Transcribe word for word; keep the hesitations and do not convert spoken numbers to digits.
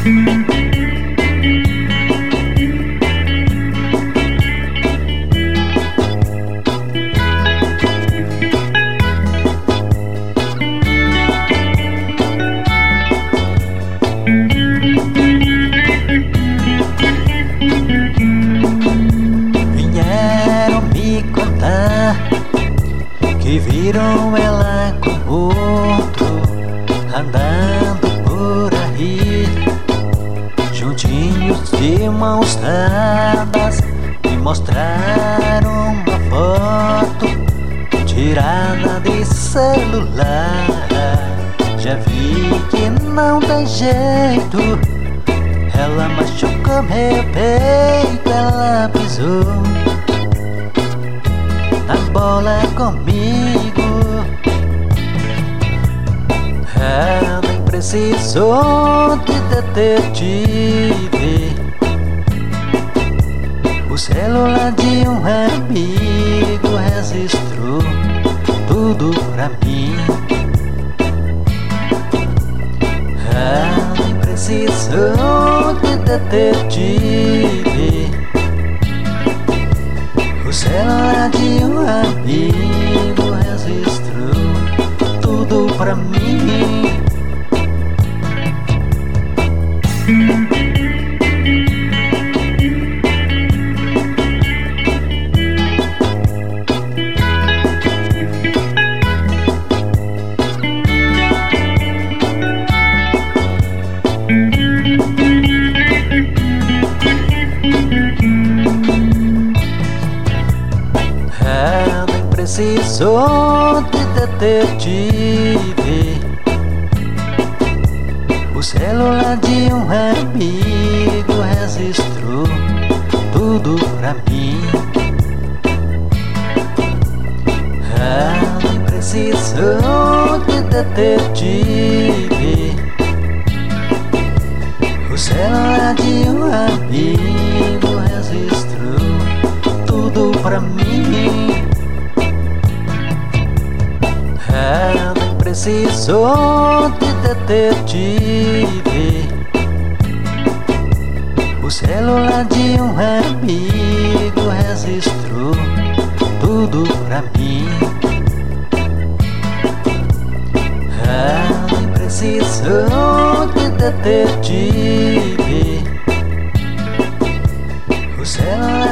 Vieram me contar que viram ela com outro andando por aí, juntinhos de mãos dadas. Me mostraram uma foto tirada de celular. Já vi que não tem jeito, ela machucou meu peito. Ela pisou na bola comigo. Ela nem precisou de detetive. O celular de um amigo registrou tudo pra mim. Ela nem precisou de detetive. O celular de um amigo registrou tudo pra mim. Ela nem precisou de detetive. O celular de um amigo registrou tudo pra mim. Ela nem precisou de detetive. O celular de um amigo registrou tudo pra mim. Ela nem precisou de detetive. O celular de um amigo registrou tudo pra mim. Ela nem precisou de detetive. O celular